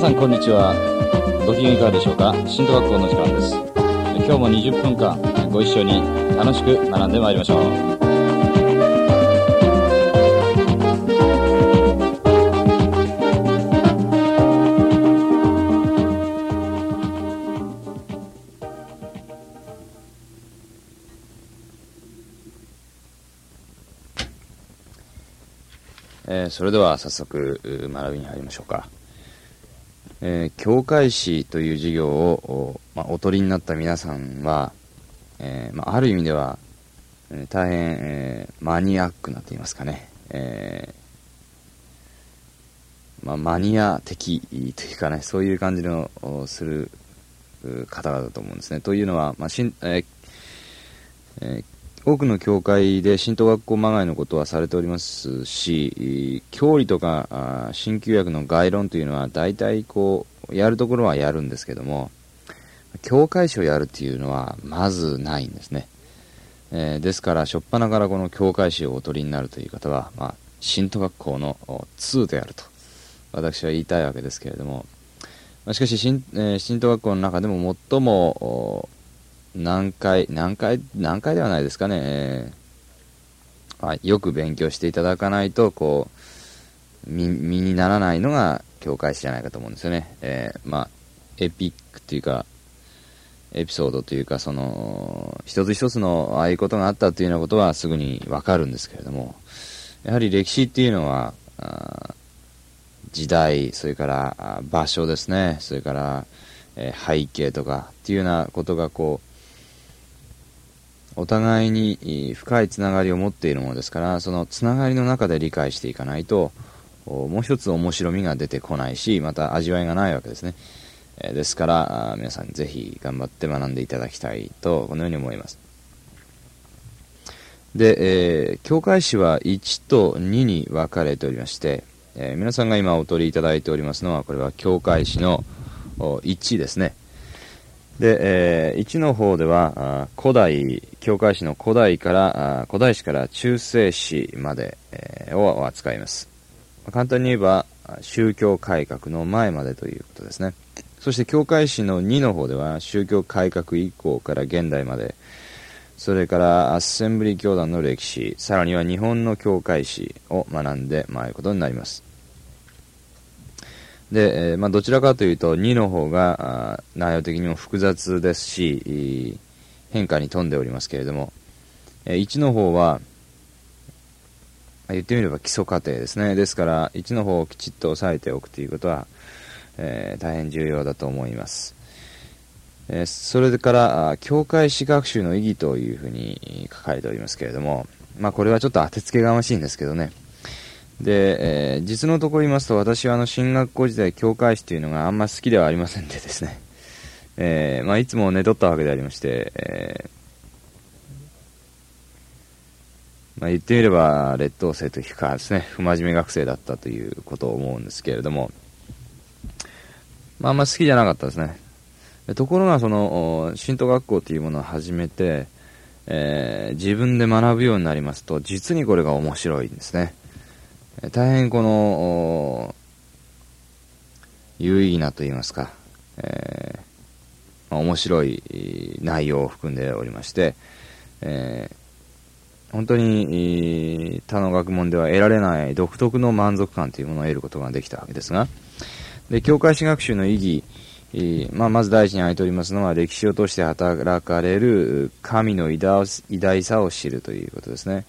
さんこんにちは。ご機嫌いかがでしょうか。新都学校の時間です。今日も20分間ご一緒に楽しく学んでまいりましょう。それでは早速学びに入りましょうか。教会史という授業を、お取りになった皆さんは、ある意味では、大変、マニアックなと言いますかね、マニア的というかね、そういう感じのする方々だと思うんですね。というのは、多くの教会で神道学校まがいのことはされておりますし、教理とか新旧約の概論というのは大体やるところはやるんですけども、教会史をやるっていうのはまずないんですね。ですから初っ端からこの教会史をお取りになるという方は、神道学校の2であると私は言いたいわけですけれども、しかし神道学校の中でも最も難解ではないですかね、よく勉強していただかないと身にならないのが教会史じゃないかと思うんですよね。エピックというかエピソードというか、その一つ一つのああいうことがあったというようなことはすぐにわかるんですけれども、やはり歴史っていうのは時代、それから場所ですね、それから背景とかっていうようなことがお互いに深いつながりを持っているものですから、そのつながりの中で理解していかないともう一つ面白みが出てこないし、また味わいがないわけですね。ですから皆さんぜひ頑張って学んでいただきたいとこのように思います。で、教会史は1と2に分かれておりまして、皆さんが今お取りいただいておりますのは、これは教会史の1ですね。で、1の方では教会史の古代史から中世史まで、を扱います。簡単に言えば宗教改革の前までということですね。そして教会史の2の方では宗教改革以降から現代まで、それからアッセンブリー教団の歴史、さらには日本の教会史を学んでまいることになります。で、どちらかというと2の方が内容的にも複雑ですし、変化に富んでおりますけれども、1の方は言ってみれば基礎過程ですね。ですから1の方をきちっと押さえておくということは、大変重要だと思います。それから教会史学習の意義というふうに書かれておりますけれども、これはちょっと当てつけがましいんですけどね。で、実のところ言いますと、私は進学校時代教会史というのがあんま好きではありませんでですね、いつも寝取ったわけでありまして、言ってみれば劣等生というかですね、不真面目学生だったということを思うんですけれども、あんま好きじゃなかったですね。ところが神道学校というものを始めて、自分で学ぶようになりますと、実にこれが面白いんですね。大変有意義なと言いますか、面白い内容を含んでおりまして、本当に他の学問では得られない独特の満足感というものを得ることができたわけですが、で、教会史学習の意義、まず第一に挙げておりますのは、歴史を通して働かれる神の偉大さを知るということですね。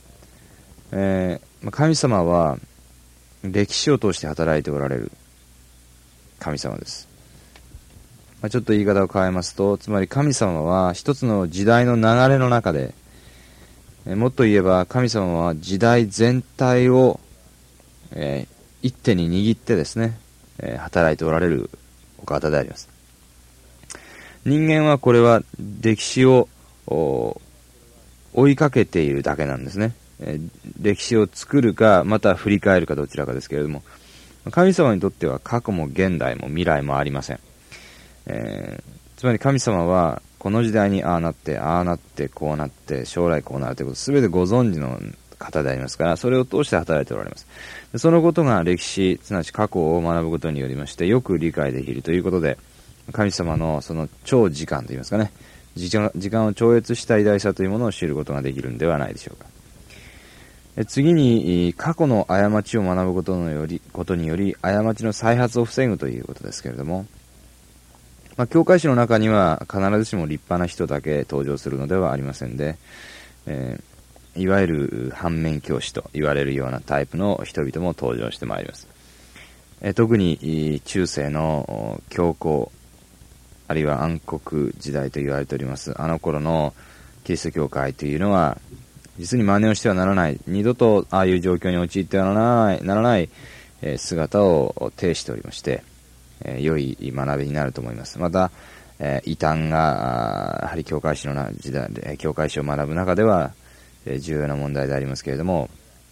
神様は歴史を通して働いておられる神様です。ちょっと言い方を変えますと、つまり神様は一つの時代の流れの中で、もっと言えば神様は時代全体を、一手に握ってですね、働いておられるお方であります。人間はこれは歴史を追いかけているだけなんですね。歴史を作るかまた振り返るかどちらかですけれども、神様にとっては過去も現代も未来もありません。つまり神様はこの時代にああなってこうなって将来こうなるということを全てご存知の方でありますから、それを通して働いておられます。そのことが歴史、すなわち過去を学ぶことによりまして、よく理解できるということで、神様のその超時間といいますかね、時間を超越した偉大さというものを知ることができるんではないでしょうか。次に、過去の過ちを学ぶことにより、過ちの再発を防ぐということですけれども、教会史の中には必ずしも立派な人だけ登場するのではありませんで、いわゆる反面教師と言われるようなタイプの人々も登場してまいります。特に中世の教皇、あるいは暗黒時代と言われております、あの頃のキリスト教会というのは、実に真似をしてはならない、二度とああいう状況に陥ってはならない姿を呈しておりまして、良い学びになると思います。また、異端がやはり教会史の時代で教会史を学ぶ中では重要な問題でありますけれども、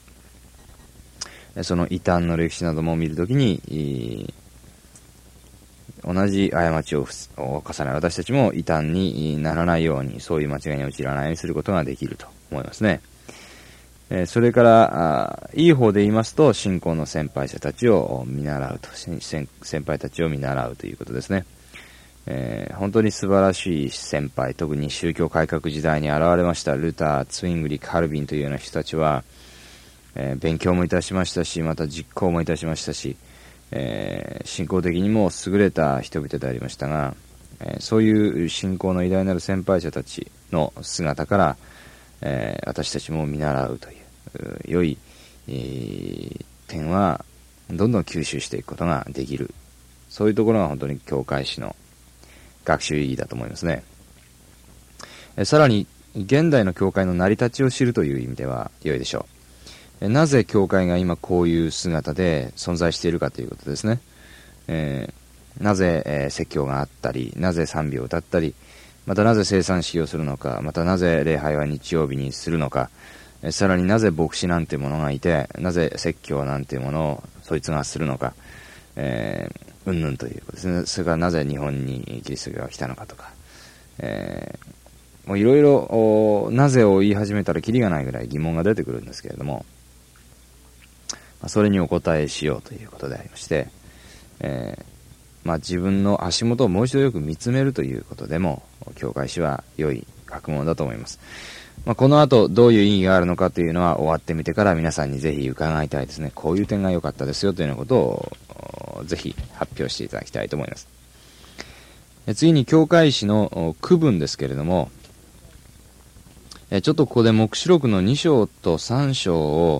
その異端の歴史なども見るときに同じ過ちを犯さない私たちも異端にならないように、そういう間違いに陥らないようにすることができると思いますね。それからいい方で言いますと、信仰の先輩者たちを見習うと、先輩たちを見習うということですね。本当に素晴らしい先輩、特に宗教改革時代に現れましたルター、ツイングリ、カルビンというような人たちは、勉強もいたしましたし、また実行もいたしましたし、信仰的にも優れた人々でありましたが、そういう信仰の偉大なる先輩者たちの姿から、私たちも見習うという良い、点はどんどん吸収していくことができる、そういうところが本当に教会史の学習意義だと思いますね。さらに現代の教会の成り立ちを知るという意味では良いでしょう。なぜ教会が今こういう姿で存在しているかということですね。なぜ、説教があったり、なぜ賛美を歌ったり、またなぜ生産式をするのか、またなぜ礼拝は日曜日にするのか、さらになぜ牧師なんてものがいて、なぜ説教なんていうものをそいつがするのか、うんぬんということですね。それからなぜ日本にキリスト教が来たのかとか、もういろいろなぜを言い始めたらキリがないぐらい疑問が出てくるんですけれども、それにお答えしようということでありまして、自分の足元をもう一度よく見つめるということでも教会史は良い学問だと思います。この後どういう意義があるのかというのは終わってみてから皆さんにぜひ伺いたいですね。こういう点が良かったですよというようなことをぜひ発表していただきたいと思います。次に教会史の区分ですけれども、ちょっとここで黙示録の2章と3章を、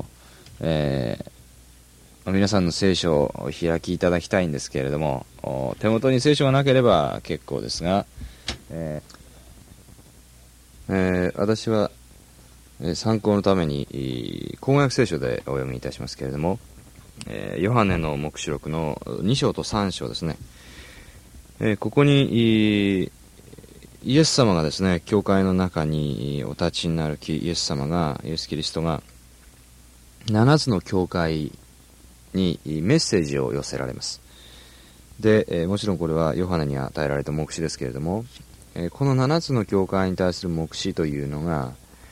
皆さんの聖書をお開きいただきたいんですけれども、手元に聖書がなければ結構ですが、私は参考のために公約聖書でお読みいたしますけれども、ヨハネの黙示録の2章と3章ですね。ここにイエス様がですね、教会の中にお立ちになるイエスキリストが7つの教会にメッセージを寄せられます。で、もちろんこれはヨハネに与えられた黙示ですけれども、この7つの教会に対する黙示というのが、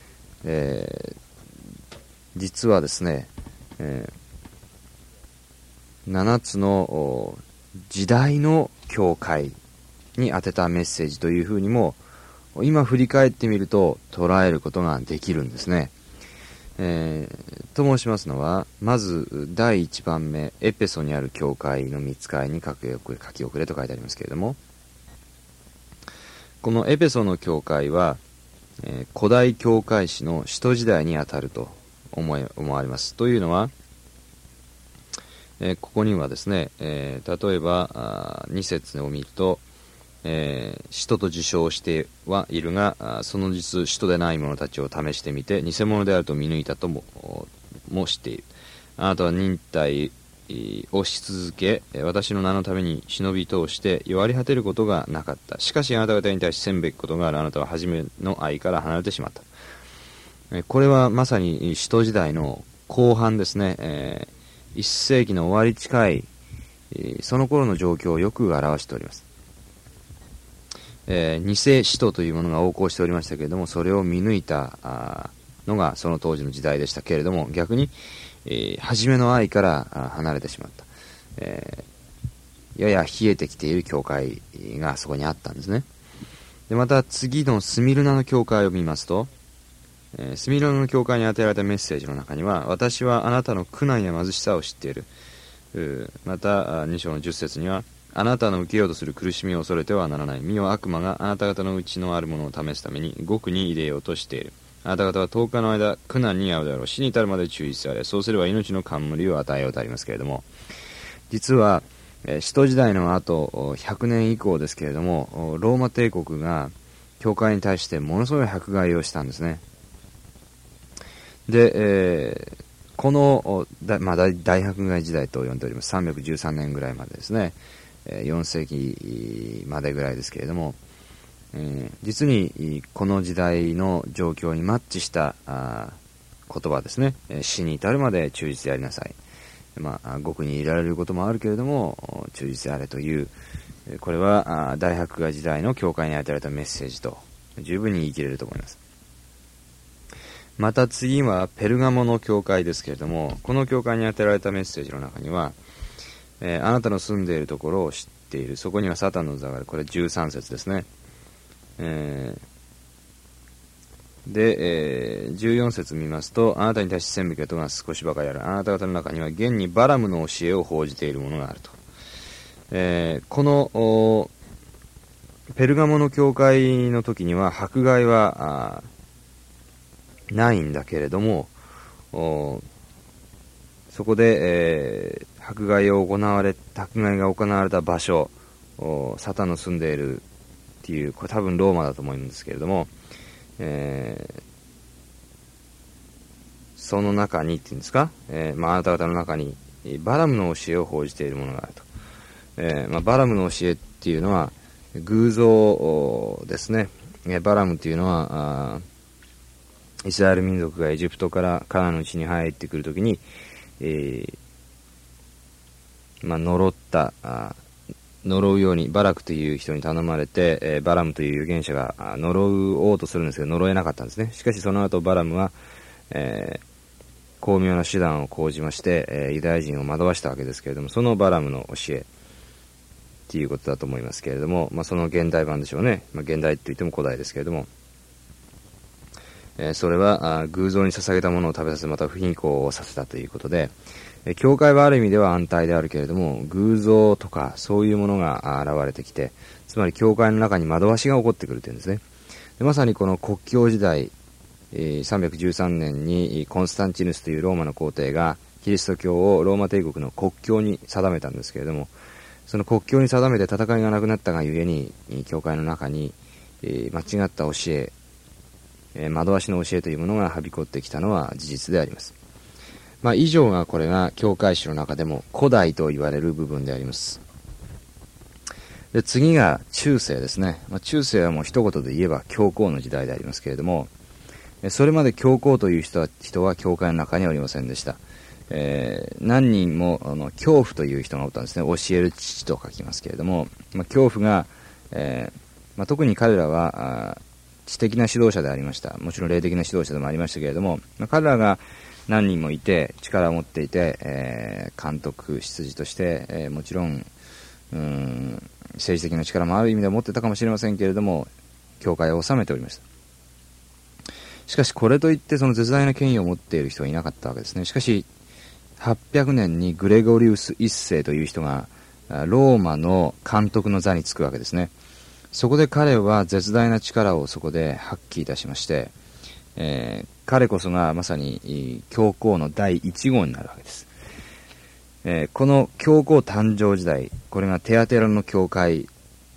実はですね、7つの時代の教会に宛てたメッセージというふうにも今振り返ってみると捉えることができるんですね。と申しますのは、まず第1番目、エペソにある教会の御使いに書き遅れと書いてありますけれども、このエペソの教会は、古代教会史の使徒時代にあたると思われます。というのは、ここにはですね、例えば2節を見ると、使徒と自称してはいるが、その実使徒でない者たちを試してみて偽物であると見抜いたとも知っている。あなたは忍耐をし続け、私の名のために忍び通して弱り果てることがなかった。しかしあなた方に対してせんべきことがある。あなたは初めの愛から離れてしまった。これはまさに使徒時代の後半ですね、1世紀の終わり近い、その頃の状況をよく表しております。偽使徒というものが横行しておりましたけれども、それを見抜いたのがその当時の時代でしたけれども、逆に、初めの愛から離れてしまった、やや冷えてきている教会がそこにあったんですね。でまた次のスミルナの教会を見ますと、スミルナの教会に与えられたメッセージの中には、私はあなたの苦難や貧しさを知っている。また2章の10節には、あなたの受けようとする苦しみを恐れてはならない。身を悪魔があなた方のうちのあるものを試すために獄に入れようとしている。あなた方は10日の間苦難に遭うであろう。死に至るまで注意せられ、そうすれば命の冠を与えようとありますけれども、実は使徒時代の後100年以降ですけれども、ローマ帝国が教会に対してものすごい迫害をしたんですね。で、この大迫害時代と呼んでおります。313年ぐらいまでですね、4世紀までぐらいですけれども、実にこの時代の状況にマッチした言葉ですね。死に至るまで忠実でありなさい。獄にいられることもあるけれども忠実であれという、これは大迫害時代の教会に与えられたメッセージと十分に言い切れると思います。また次はペルガモの教会ですけれども、この教会に与えられたメッセージの中には、あなたの住んでいるところを知っている。そこにはサタンの座がある。これ13節ですね。で、14節見ますと、あなたに対し千匹が少しばかりある。あなた方の中には現にバラムの教えを報じているものがあると。このペルガモの教会の時には迫害はないんだけれども、そこで、迫害が行われた場所、サタンの住んでいるっていう、これ多分ローマだと思うんですけれども、その中にっていうんですか、あなた方の中にバラムの教えを報じているものがあると。バラムの教えっていうのは偶像ですね。バラムっていうのはイスラエル民族がエジプトからカナンの地に入ってくるときに、呪うようにバラクという人に頼まれて、バラムという預言者が呪おうとするんですけど呪えなかったんですね。しかしその後バラムは、巧妙な手段を講じまして、ユダヤ人を惑わしたわけですけれども、そのバラムの教えっていうことだと思いますけれども、その現代版でしょうね。現代といっても古代ですけれども、それは偶像に捧げたものを食べさせ、また不貧困をさせたということで、教会はある意味では安泰であるけれども、偶像とかそういうものが現れてきて、つまり教会の中に惑わしが起こってくるというんですね。でまさにこの国教時代、313年にコンスタンチヌスというローマの皇帝がキリスト教をローマ帝国の国教に定めたんですけれども、その国教に定めて戦いがなくなったがゆえに、教会の中に間違った教え、惑わしの教えというものがはびこってきたのは事実であります。以上がこれが教会史の中でも古代と言われる部分であります。で次が中世ですね。中世はもう一言で言えば教皇の時代でありますけれども、それまで教皇という人は教会の中にはおりませんでした。何人も教父という人がおったんですね。教える父と書きますけれども、教父が、特に彼らは知的な指導者でありました。もちろん霊的な指導者でもありましたけれども、彼らが何人もいて力を持っていて、監督執事として、もちろん政治的な力もある意味では持ってたかもしれませんけれども、教会を治めておりました。しかしこれといってその絶大な権威を持っている人はいなかったわけですね。しかし800年にグレゴリウス一世という人がローマの監督の座につくわけですね。そこで彼は絶大な力をそこで発揮いたしまして、彼こそがまさに教皇の第1号になるわけです。この教皇誕生時代、これがテアテラの教会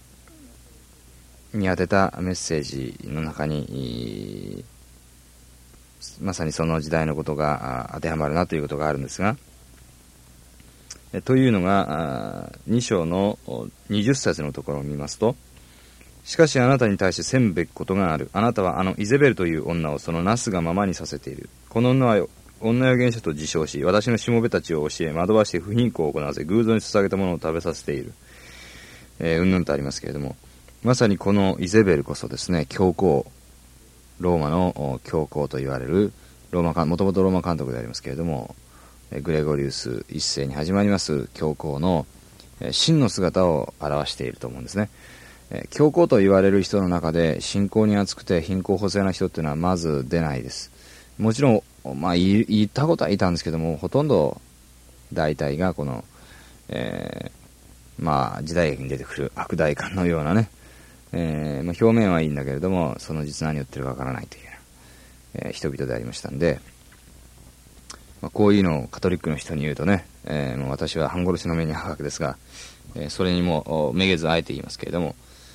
に宛てたメッセージの中にまさにその時代のことが当てはまるなということがあるんですが、というのが2章の20節のところを見ますと、しかしあなたに対してせんべきことがある。あなたはあのイゼベルという女をそのなすがままにさせている。この女は女預言者と自称し、私のしもべたちを教え、惑わして不貧困を行わせ、偶像に捧げたものを食べさせている。うんぬんとありますけれども、まさにこのイゼベルこそですね、教皇ローマの教皇と言われるもともとローマ監督でありますけれども、グレゴリウス一世に始まります教皇の真の姿を表していると思うんですね。教皇と言われる人の中で信仰に厚くて貧困補正な人っていうのはまず出ないです。もちろん、言ったことはいたんですけども、ほとんど大体がこの、時代劇に出てくる悪代官のようなね、表面はいいんだけれども、その実何を言ってるかわからないというような、人々でありましたんで、こういうのをカトリックの人に言うとね、もう私は半殺しの目に歯がですが、それにもめげずあえて言いますけれども、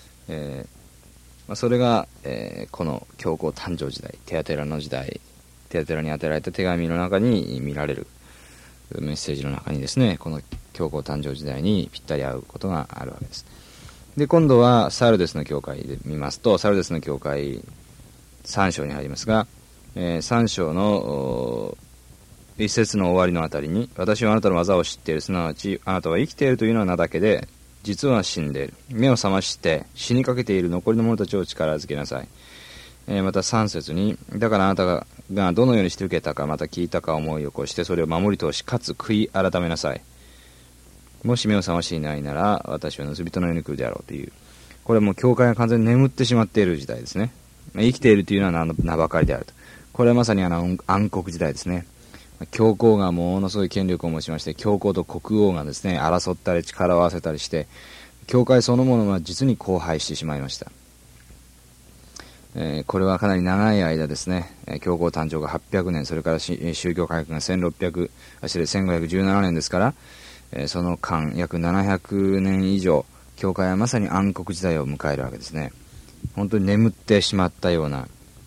それが、この教皇誕生時代、テアテラの時代、テアテラに宛てられた手紙の中に見られるメッセージの中にですね、この教皇誕生時代にぴったり合うことがあるわけです。で、今度はサルデスの教会で見ますと、サルデスの教会3章に入りますが、3章の一節の終わりのあたりに、私はあなたの技を知っている、すなわちあなたは生きているというのは名だけで、実は死んでいる。目を覚まして死にかけている残りの者たちを力づけなさい。また3節に、だからあなたがどのようにして受けたか、また聞いたか思い起こして、それを守り通し、かつ悔い改めなさい。もし目を覚ましていないなら、私は盗人のように来るであろうという。これはもう教会が完全に眠ってしまっている時代ですね。生きているというのは名ばかりであると。これはまさに暗黒時代ですね。教皇がものすごい権力を持ちまして、教皇と国王がですね、争ったり力を合わせたりして、教会そのものは実に荒廃してしまいました。これはかなり長い間ですね、教皇誕生が800年、それから宗教改革が1517年ですから、その間約700年以上、教会はまさに暗黒時代を迎えるわけですね。本当に眠ってしまったような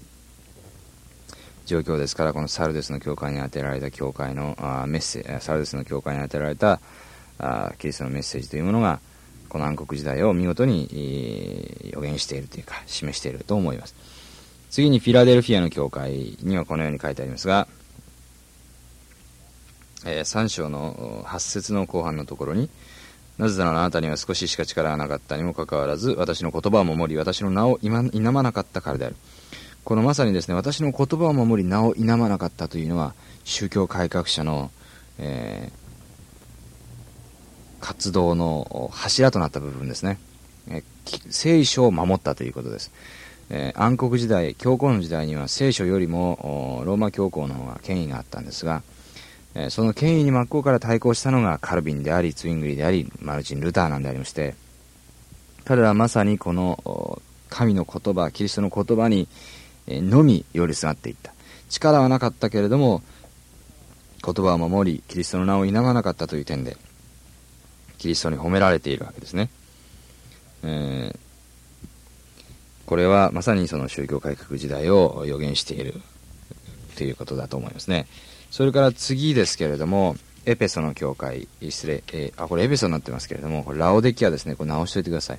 状況ですから、このサルデスの教会に当てられた教会のサルデスの教会に当てられたキリストのメッセージというものが、この暗黒時代を見事に予言しているというか示していると思います。次にフィラデルフィアの教会にはこのように書いてありますが、3章の8節の後半のところに、なぜならあなたには少ししか力がなかったにもかかわらず、私の言葉を守り私の名を否まなかったからである。このまさにですね、私の言葉を守り名を否まなかったというのは宗教改革者の、活動の柱となった部分ですね。聖書を守ったということです。暗黒時代、教皇の時代には聖書よりもローマ教皇の方が権威があったんですが、その権威に真っ向から対抗したのがカルビンであり、ツイングリーであり、マルチン・ルターなんでありまして、彼らはまさにこの神の言葉、キリストの言葉にのみ寄りすがっていった。力はなかったけれども言葉を守り、キリストの名を否まなかったという点でキリストに褒められているわけですね。これはまさにその宗教改革時代を予言しているということだと思いますね。それから次ですけれども、エペソの教会、これエペソになってますけれども、これラオデキアですね。これ直しておいてください。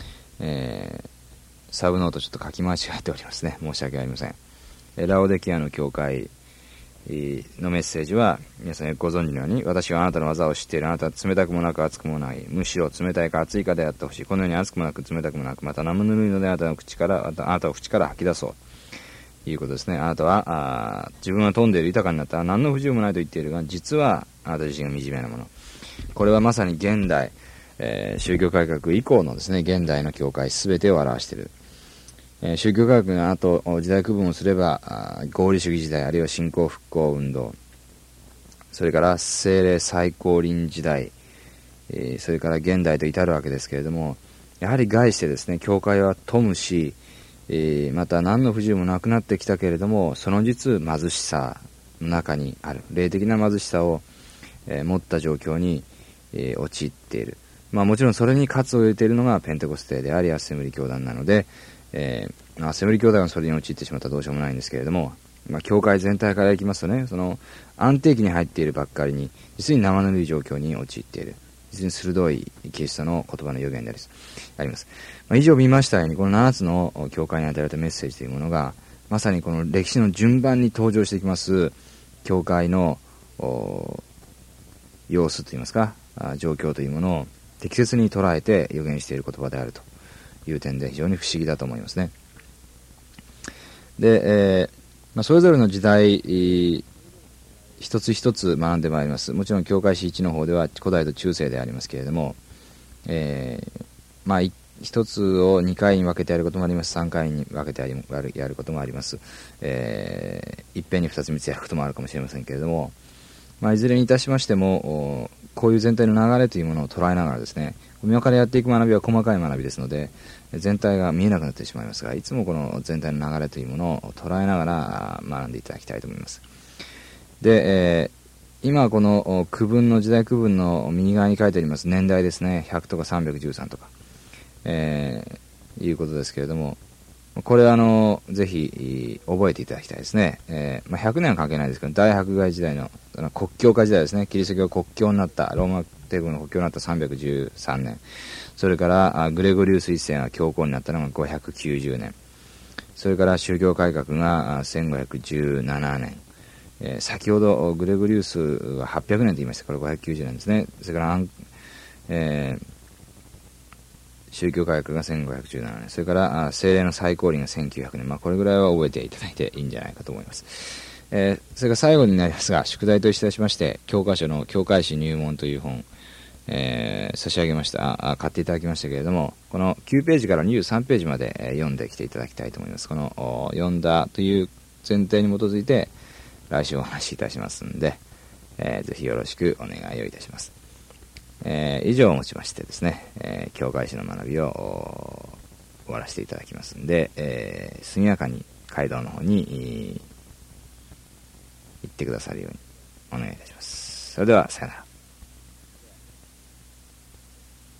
サブノートちょっと書き間違えておりますね。申し訳ありません。ラオデキアの教会のメッセージは、皆さんご存知のように、私はあなたの技を知っている。あなたは冷たくもなく熱くもない。むしろ冷たいか熱いかであってほしい。このように熱くもなく冷たくもなく、また生ぬるいのであなたを口から吐き出そう。ということですね。あなたは自分は富んでいる、豊かになったら何の不自由もないと言っているが、実はあなた自身が惨めなもの。これはまさに現代、宗教改革以降のですね、現代の教会すべてを表している。宗教改革の後、時代区分をすれば、合理主義時代、あるいは新興復興運動、それから聖霊再降臨時代、それから現代と至るわけですけれども、やはり概してですね、教会は富むし、また何の不自由もなくなってきたけれども、その実貧しさの中にある、霊的な貧しさを、持った状況に、陥っている。もちろんそれに喝を入れているのがペンテコステであり、アッセンブリ教団なので、アッセンブリ教団がそれに陥ってしまったらどうしようもないんですけれども、教会全体からいきますとね、その安定期に入っているばっかりに、実に生ぬるい状況に陥っている。実に鋭いキリストの言葉の予言であります。以上見ましたように、この7つの教会に与えられたメッセージというものが、まさにこの歴史の順番に登場してきます、教会の様子といいますか、状況というものを適切に捉えて予言している言葉であるという点で非常に不思議だと思いますね。 で、それぞれの時代、一つ一つ学んでまいります。もちろん教会史1の方では古代と中世でありますけれども、一つを2回に分けてやることもあります。3回に分けてやることもあります。いっぺんに2つ3つやることもあるかもしれませんけれども、いずれにいたしましても、こういう全体の流れというものを捉えながらですね、今からやっていく学びは細かい学びですので、全体が見えなくなってしまいますが、いつもこの全体の流れというものを捉えながら学んでいただきたいと思います。で、今この区分の時代区分の右側に書いてあります年代ですね、100とか313とか、いうことですけれども、これぜひ覚えていただきたいですね。100年は関係ないですけど、大迫害時代の国教化時代ですね、キリスト教国教になった、ローマ帝国の国教になった313年、それからグレゴリウス一世が教皇になったのが590年、それから宗教改革が1517年、先ほどグレゴリウスは800年と言いましたから590年ですね。それから、宗教改革が1517年、それから聖霊の最高輪が1900年、これぐらいは覚えていただいていいんじゃないかと思います。それから最後になりますが、宿題といたしまして、教科書の教会史入門という本、差し上げました。買っていただきましたけれども、この9ページから23ページまで、読んできていただきたいと思います。この読んだという前提に基づいて来週お話しいたしますんで、ぜひよろしくお願いをいたします。以上をもちましてですね、教会史の学びを終わらせていただきますんで、速やかに街道の方に行ってくださるようにお願いいたします。それではさよなら。